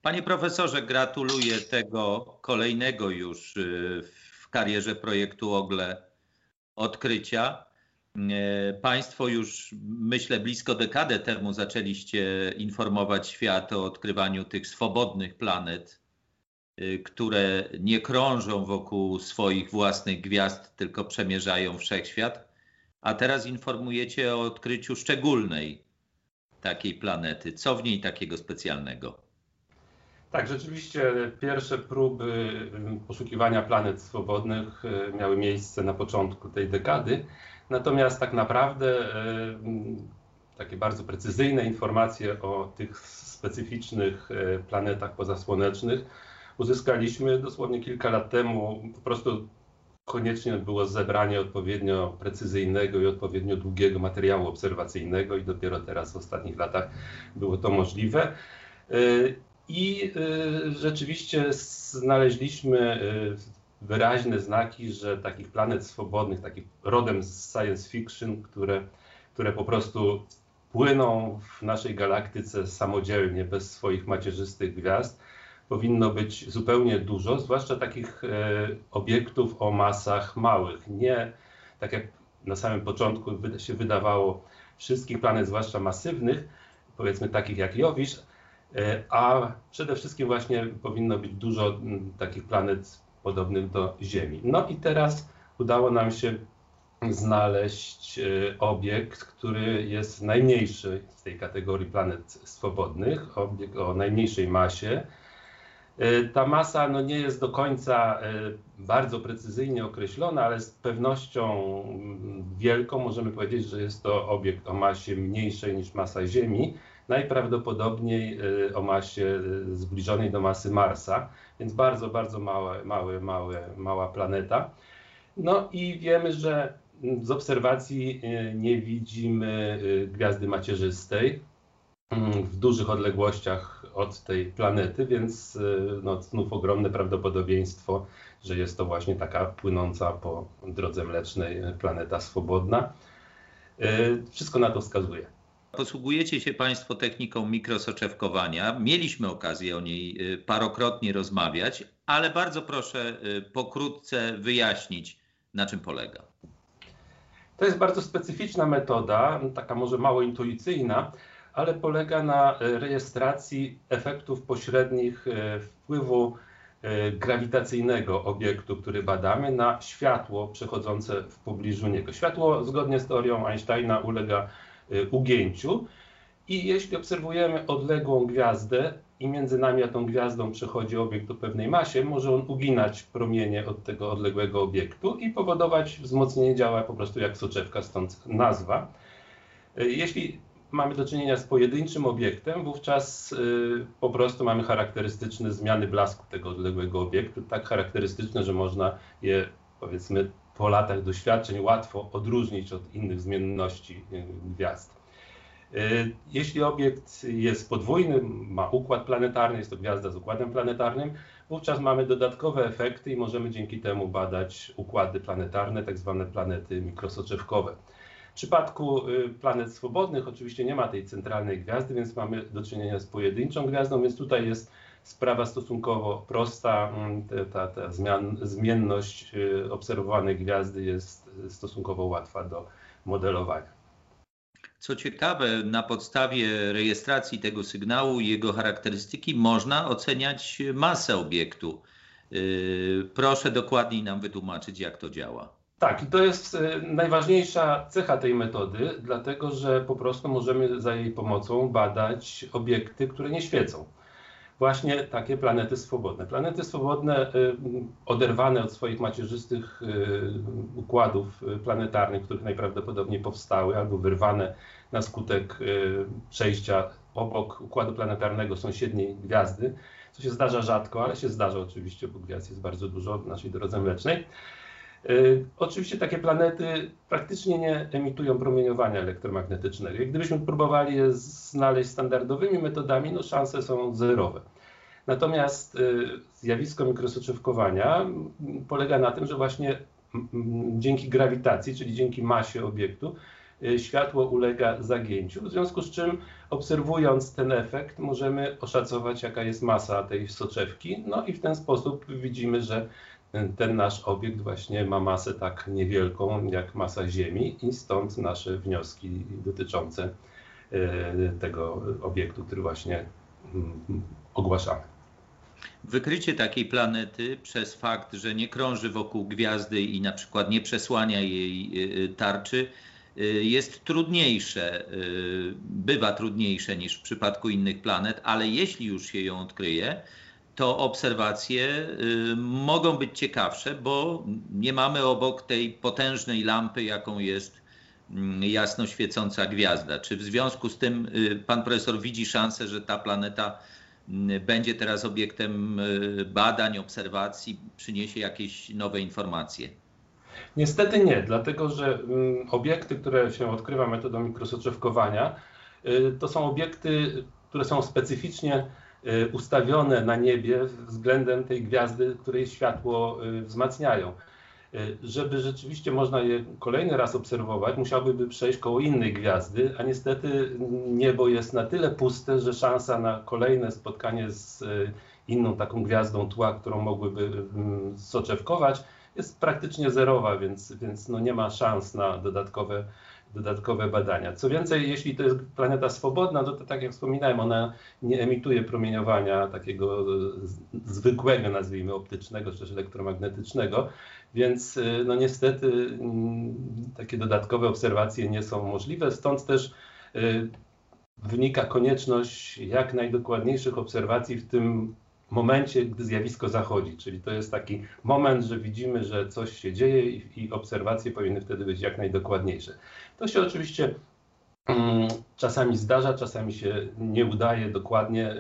Panie profesorze, gratuluję tego kolejnego już w karierze projektu OGLE odkrycia. Państwo już, myślę, blisko dekadę temu zaczęliście informować świat o odkrywaniu tych swobodnych planet, które nie krążą wokół swoich własnych gwiazd, tylko przemierzają wszechświat. A teraz informujecie o odkryciu szczególnej takiej planety. Co w niej takiego specjalnego? Tak, rzeczywiście pierwsze próby poszukiwania planet swobodnych miały miejsce na początku tej dekady. Natomiast tak naprawdę takie bardzo precyzyjne informacje o tych specyficznych planetach pozasłonecznych uzyskaliśmy dosłownie kilka lat temu. Po prostu koniecznie było zebranie odpowiednio precyzyjnego i odpowiednio długiego materiału obserwacyjnego i dopiero teraz w ostatnich latach było to możliwe. I rzeczywiście znaleźliśmy wyraźne znaki, że takich planet swobodnych, takich rodem z science fiction, które po prostu płyną w naszej galaktyce samodzielnie, bez swoich macierzystych gwiazd, powinno być zupełnie dużo, zwłaszcza takich obiektów o masach małych. Nie tak jak na samym początku się wydawało, wszystkich planet, zwłaszcza masywnych, powiedzmy takich jak Jowisz, a przede wszystkim właśnie powinno być dużo takich planet podobnych do Ziemi. No i teraz udało nam się znaleźć obiekt, który jest najmniejszy z tej kategorii planet swobodnych, obiekt o najmniejszej masie. Ta masa no, nie jest do końca bardzo precyzyjnie określona, ale z pewnością wielką możemy powiedzieć, że jest to obiekt o masie mniejszej niż masa Ziemi, najprawdopodobniej o masie zbliżonej do masy Marsa, więc bardzo, bardzo mała planeta. No i wiemy, że z obserwacji nie widzimy gwiazdy macierzystej w dużych odległościach od tej planety, więc no, znów ogromne prawdopodobieństwo, że jest to właśnie taka płynąca po drodze mlecznej planeta swobodna. Wszystko na to wskazuje. Posługujecie się Państwo techniką mikrosoczewkowania. Mieliśmy okazję o niej parokrotnie rozmawiać, ale bardzo proszę pokrótce wyjaśnić, na czym polega. To jest bardzo specyficzna metoda, taka może mało intuicyjna, ale polega na rejestracji efektów pośrednich wpływu grawitacyjnego obiektu, który badamy, na światło przechodzące w pobliżu niego. Światło, zgodnie z teorią Einsteina, ulega ugięciu i jeśli obserwujemy odległą gwiazdę i między nami a tą gwiazdą przechodzi obiekt o pewnej masie, może on uginać promienie od tego odległego obiektu i powodować wzmocnienie, działa po prostu jak soczewka, stąd nazwa. Jeśli mamy do czynienia z pojedynczym obiektem, wówczas po prostu mamy charakterystyczne zmiany blasku tego odległego obiektu, tak charakterystyczne, że można je, powiedzmy, po latach doświadczeń łatwo odróżnić od innych zmienności gwiazd. Jeśli obiekt jest podwójny, ma układ planetarny, jest to gwiazda z układem planetarnym, wówczas mamy dodatkowe efekty i możemy dzięki temu badać układy planetarne, tak zwane planety mikrosoczewkowe. W przypadku planet swobodnych oczywiście nie ma tej centralnej gwiazdy, więc mamy do czynienia z pojedynczą gwiazdą, więc tutaj jest sprawa stosunkowo prosta. Ta zmienność obserwowanej gwiazdy jest stosunkowo łatwa do modelowania. Co ciekawe, na podstawie rejestracji tego sygnału i jego charakterystyki można oceniać masę obiektu. Proszę dokładniej nam wytłumaczyć, jak to działa. Tak, i to jest najważniejsza cecha tej metody, dlatego że po prostu możemy za jej pomocą badać obiekty, które nie świecą. Właśnie takie planety swobodne. Planety swobodne oderwane od swoich macierzystych układów planetarnych, których najprawdopodobniej powstały albo wyrwane na skutek przejścia obok układu planetarnego sąsiedniej gwiazdy, co się zdarza rzadko, ale się zdarza oczywiście, bo gwiazd jest bardzo dużo w naszej drodze mlecznej. Oczywiście takie planety praktycznie nie emitują promieniowania elektromagnetycznego. Jak gdybyśmy próbowali je znaleźć standardowymi metodami, no szanse są zerowe. Natomiast zjawisko mikrosoczewkowania polega na tym, że właśnie dzięki grawitacji, czyli dzięki masie obiektu, światło ulega zagięciu, w związku z czym obserwując ten efekt możemy oszacować, jaka jest masa tej soczewki, no i w ten sposób widzimy, że ten nasz obiekt właśnie ma masę tak niewielką jak masa Ziemi i stąd nasze wnioski dotyczące tego obiektu, który właśnie ogłaszamy. Wykrycie takiej planety przez fakt, że nie krąży wokół gwiazdy i na przykład nie przesłania jej tarczy, jest trudniejsze, bywa trudniejsze niż w przypadku innych planet, ale jeśli już się ją odkryje, to obserwacje mogą być ciekawsze, bo nie mamy obok tej potężnej lampy, jaką jest jasno świecąca gwiazda. Czy w związku z tym pan profesor widzi szansę, że ta planeta będzie teraz obiektem badań, obserwacji, przyniesie jakieś nowe informacje? Niestety nie, dlatego że obiekty, które się odkrywa metodą mikrosoczewkowania, to są obiekty, które są specyficznie ustawione na niebie względem tej gwiazdy, której światło wzmacniają. Żeby rzeczywiście można je kolejny raz obserwować, musiałby przejść koło innej gwiazdy, a niestety niebo jest na tyle puste, że szansa na kolejne spotkanie z inną taką gwiazdą tła, którą mogłyby soczewkować, jest praktycznie zerowa, więc no nie ma szans na dodatkowe badania. Co więcej, jeśli to jest planeta swobodna, to tak jak wspominałem, ona nie emituje promieniowania takiego zwykłego, nazwijmy optycznego czy też elektromagnetycznego, więc no niestety takie dodatkowe obserwacje nie są możliwe, stąd też wynika konieczność jak najdokładniejszych obserwacji w tym momencie, gdy zjawisko zachodzi, czyli to jest taki moment, że widzimy, że coś się dzieje i obserwacje powinny wtedy być jak najdokładniejsze. To się oczywiście czasami zdarza, czasami się nie udaje dokładnie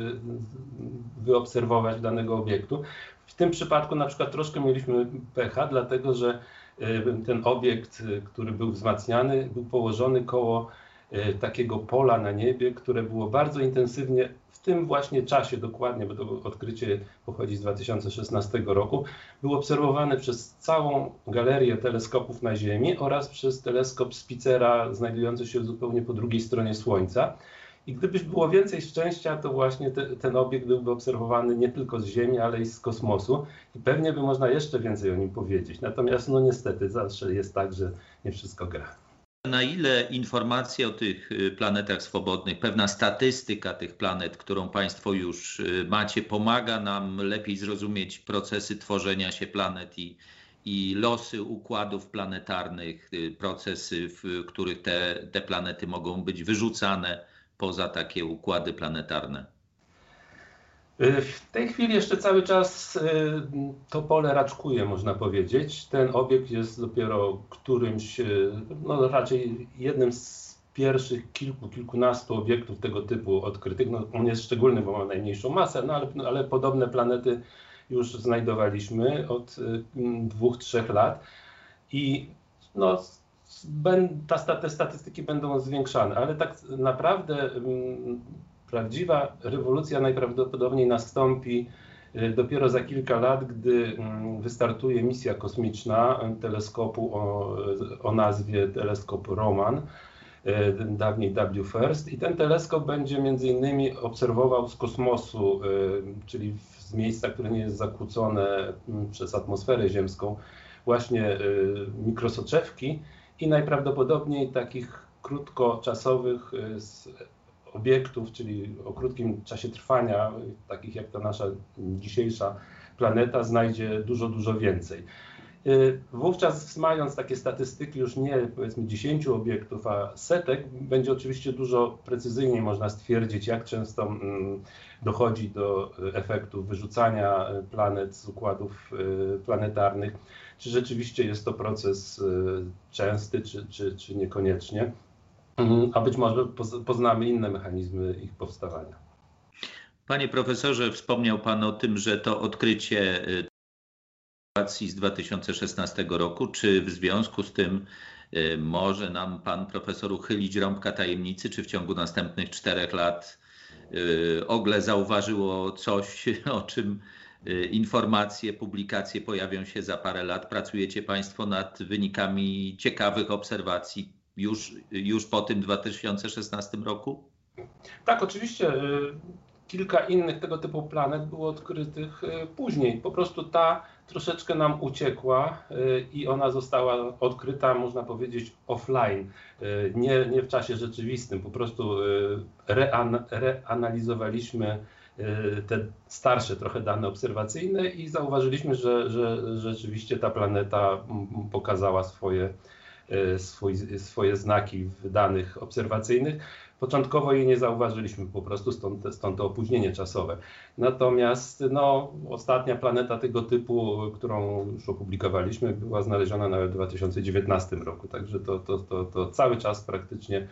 wyobserwować danego obiektu. W tym przypadku na przykład troszkę mieliśmy pecha, dlatego że ten obiekt, który był wzmacniany, był położony koło takiego pola na niebie, które było bardzo intensywnie w tym właśnie czasie dokładnie, bo to odkrycie pochodzi z 2016 roku, był obserwowany przez całą galerię teleskopów na Ziemi oraz przez teleskop Spitzera znajdujący się zupełnie po drugiej stronie Słońca. I gdyby było więcej szczęścia, to właśnie ten obiekt byłby obserwowany nie tylko z Ziemi, ale i z kosmosu i pewnie by można jeszcze więcej o nim powiedzieć. Natomiast no niestety zawsze jest tak, że nie wszystko gra. Na ile informacje o tych planetach swobodnych, pewna statystyka tych planet, którą Państwo już macie, pomaga nam lepiej zrozumieć procesy tworzenia się planet i losy układów planetarnych, procesy, w których te planety mogą być wyrzucane poza takie układy planetarne? W tej chwili jeszcze cały czas to pole raczkuje, można powiedzieć. Ten obiekt jest dopiero którymś, no raczej jednym z pierwszych kilkunastu obiektów tego typu odkrytych. No, on jest szczególny, bo ma najmniejszą masę, no ale podobne planety już znajdowaliśmy od 2-3 lat i no, te statystyki będą zwiększane, ale tak naprawdę prawdziwa rewolucja najprawdopodobniej nastąpi dopiero za kilka lat, gdy wystartuje misja kosmiczna teleskopu o nazwie teleskop Roman, dawniej WFIRST, i ten teleskop będzie między innymi obserwował z kosmosu, czyli z miejsca, które nie jest zakłócone przez atmosferę ziemską, właśnie mikrosoczewki i najprawdopodobniej takich krótkoczasowych obiektów, czyli o krótkim czasie trwania, takich jak ta nasza dzisiejsza planeta, znajdzie dużo więcej. Wówczas, mając takie statystyki już nie powiedzmy 10 obiektów, a setek, będzie oczywiście dużo precyzyjniej można stwierdzić, jak często dochodzi do efektów wyrzucania planet z układów planetarnych, czy rzeczywiście jest to proces częsty, czy niekoniecznie. A być może poznamy inne mechanizmy ich powstawania. Panie profesorze, wspomniał Pan o tym, że to odkrycie z 2016 roku, czy w związku z tym może nam Pan profesor uchylić rąbka tajemnicy, czy w ciągu następnych 4 lat OGLE zauważyło coś, o czym informacje, publikacje pojawią się za parę lat? Pracujecie Państwo nad wynikami ciekawych obserwacji już po tym 2016 roku? Tak, oczywiście. Kilka innych tego typu planet było odkrytych później. Po prostu ta troszeczkę nam uciekła i ona została odkryta, można powiedzieć, offline, nie w czasie rzeczywistym. Po prostu reanalizowaliśmy te starsze trochę dane obserwacyjne i zauważyliśmy, że rzeczywiście ta planeta pokazała swoje znaki w danych obserwacyjnych. Początkowo jej nie zauważyliśmy, po prostu stąd to opóźnienie czasowe. Natomiast ostatnia planeta tego typu, którą już opublikowaliśmy, była znaleziona nawet w 2019 roku. Także to cały czas praktycznie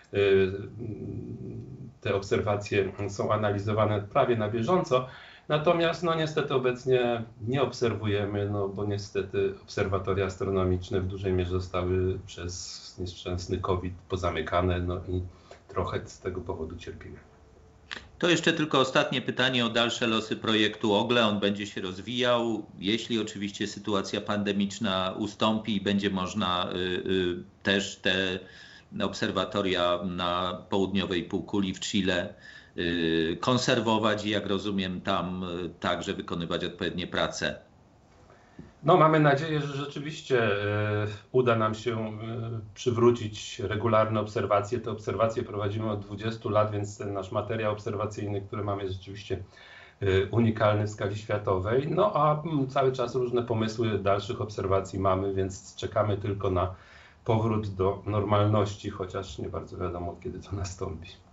te obserwacje są analizowane prawie na bieżąco. Natomiast niestety obecnie nie obserwujemy, bo niestety obserwatoria astronomiczne w dużej mierze zostały przez nieszczęsny COVID pozamykane i trochę z tego powodu cierpimy. To jeszcze tylko ostatnie pytanie o dalsze losy projektu OGLE. On będzie się rozwijał, jeśli oczywiście sytuacja pandemiczna ustąpi i będzie można też te obserwatoria na południowej półkuli w Chile konserwować i, jak rozumiem, tam także wykonywać odpowiednie prace. Mamy nadzieję, że rzeczywiście uda nam się przywrócić regularne obserwacje. Te obserwacje prowadzimy od 20 lat, więc ten nasz materiał obserwacyjny, który mamy, jest rzeczywiście unikalny w skali światowej. A cały czas różne pomysły dalszych obserwacji mamy, więc czekamy tylko na powrót do normalności, chociaż nie bardzo wiadomo, kiedy to nastąpi.